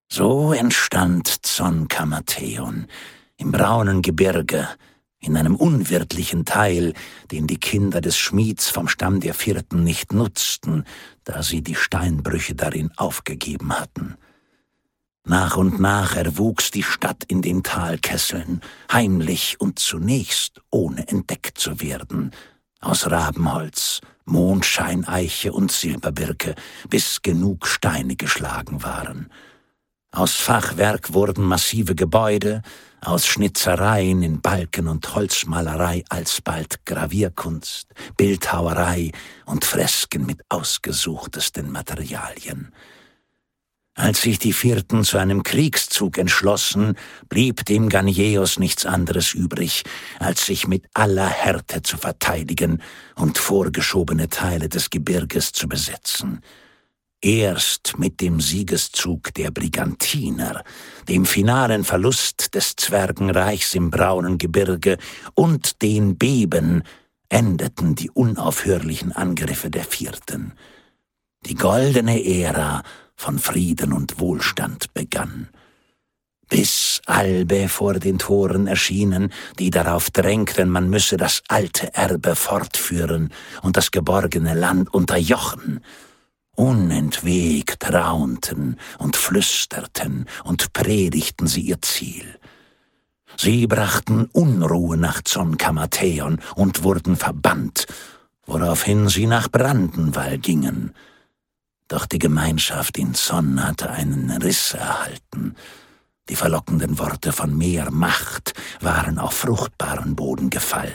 So entstand Zonkamathéon im braunen Gebirge, in einem unwirtlichen Teil, den die Kinder des Schmieds vom Stamm der Vierten nicht nutzten, da sie die Steinbrüche darin aufgegeben hatten. Nach und nach erwuchs die Stadt in den Talkesseln, heimlich und zunächst ohne entdeckt zu werden, aus Rabenholz, Mondscheineiche und Silberbirke, bis genug Steine geschlagen waren. Aus Fachwerk wurden massive Gebäude, aus Schnitzereien in Balken und Holzmalerei alsbald Gravierkunst, Bildhauerei und Fresken mit ausgesuchtesten Materialien. Als sich die Vierten zu einem Kriegszug entschlossen, blieb dem Ganymeos nichts anderes übrig, als sich mit aller Härte zu verteidigen und vorgeschobene Teile des Gebirges zu besetzen. Erst mit dem Siegeszug der Brigantiner, dem finalen Verlust des Zwergenreichs im braunen Gebirge und den Beben endeten die unaufhörlichen Angriffe der Vierten. Die goldene Ära von Frieden und Wohlstand begann. Bis Albe vor den Toren erschienen, die darauf drängten, man müsse das alte Erbe fortführen und das geborgene Land unterjochen. Unentwegt raunten und flüsterten und predigten sie ihr Ziel. Sie brachten Unruhe nach Zonkamathéon und wurden verbannt, woraufhin sie nach Brandenwall gingen. Doch die Gemeinschaft in Zon hatte einen Riss erhalten. Die verlockenden Worte von mehr Macht waren auf fruchtbaren Boden gefallen.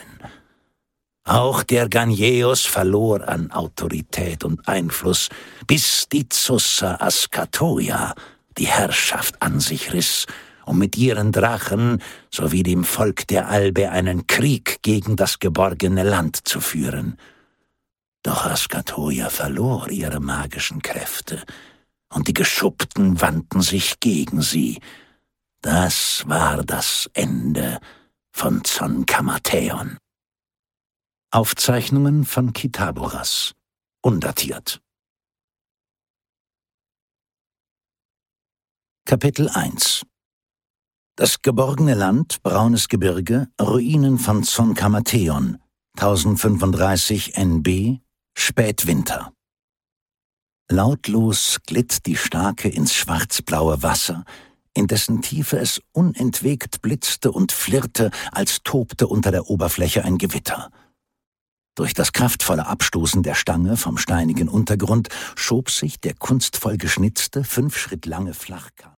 Auch der Ganymeos verlor an Autorität und Einfluss, bis die Zussa Askatoia die Herrschaft an sich riss, um mit ihren Drachen sowie dem Volk der Albe einen Krieg gegen das geborgene Land zu führen. Doch Askatoia verlor ihre magischen Kräfte, und die Geschuppten wandten sich gegen sie. Das war das Ende von Zonkamathéon. Aufzeichnungen von Kitaburas, undatiert. Kapitel 1. Das geborgene Land, braunes Gebirge, Ruinen von Zonkamathéon, 1035 NB, Spätwinter. Lautlos glitt die Starke ins schwarzblaue Wasser, in dessen Tiefe es unentwegt blitzte und flirrte, als tobte unter der Oberfläche ein Gewitter. Durch das kraftvolle Abstoßen der Stange vom steinigen Untergrund schob sich der kunstvoll geschnitzte, 5 Schritt lange Flachkahn